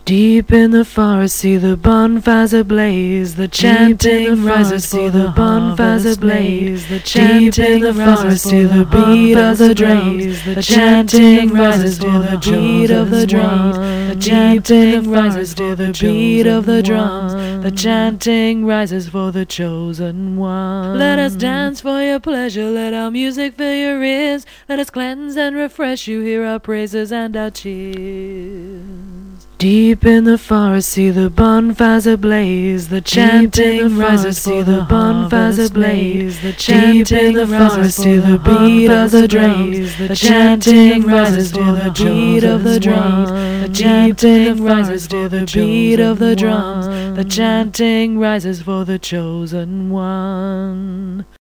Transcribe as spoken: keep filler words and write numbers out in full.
Deep in the forest, see the bonfires ablaze. The chanting rises, see the bonfires ablaze. The chanting in the forest, to the beat of the drums. The chanting rises to the beat of the drums. The chanting rises to the beat of the drums. The chanting rises for the chosen one. Let us dance for your pleasure. Let our music fill your ears. Let us cleanse and refresh you. Hear our praises and our cheers. Deep in the forest, see the bonfires ablaze. The chanting rises, see the bonfires ablaze. The chanting in the forest, to the beat of the drums. The chanting rises to the beat of the drums. The chanting rises to the beat of the drums. The chanting rises for the chosen one.